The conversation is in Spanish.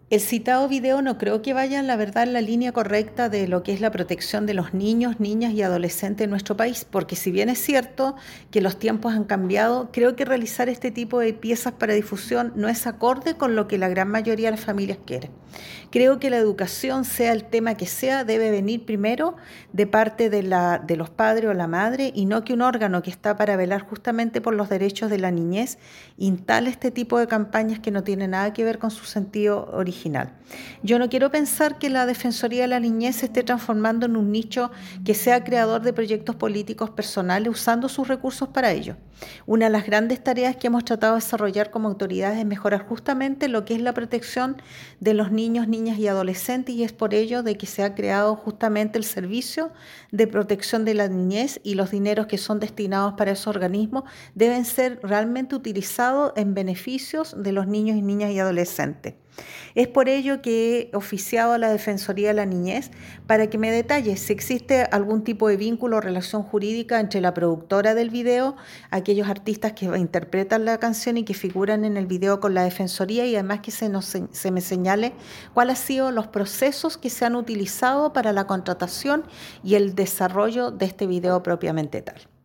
El citado video no creo que vaya, la verdad, en la línea correcta de lo que es la protección de los niños, niñas y adolescentes en nuestro país, porque si bien es cierto que los tiempos han cambiado, creo que realizar este tipo de piezas para difusión no es acorde con lo que la gran mayoría de las familias quiere. Creo que la educación, sea el tema que sea, debe venir primero de parte de los padres o la madre y no que un órgano que está para velar justamente por los derechos de la niñez instale este tipo de campañas que no tienen nada que ver con su sentido original. Yo no quiero pensar que la Defensoría de la Niñez se esté transformando en un nicho que sea creador de proyectos políticos personales usando sus recursos para ello. Una de las grandes tareas que hemos tratado de desarrollar como autoridades es mejorar justamente lo que es la protección de los niños, niñas y adolescentes, y es por ello de que se ha creado justamente el servicio de protección de la niñez, y los dineros que son destinados para esos organismos deben ser realmente utilizados en beneficios de los niños y niñas y adolescentes. Es por ello que he oficiado a la Defensoría de la Niñez para que me detalle si existe algún tipo de vínculo o relación jurídica entre la productora del video, aquellos artistas que interpretan la canción y que figuran en el video, con la Defensoría, y además que se me señale cuáles han sido los procesos que se han utilizado para la contratación y el desarrollo de este video propiamente tal.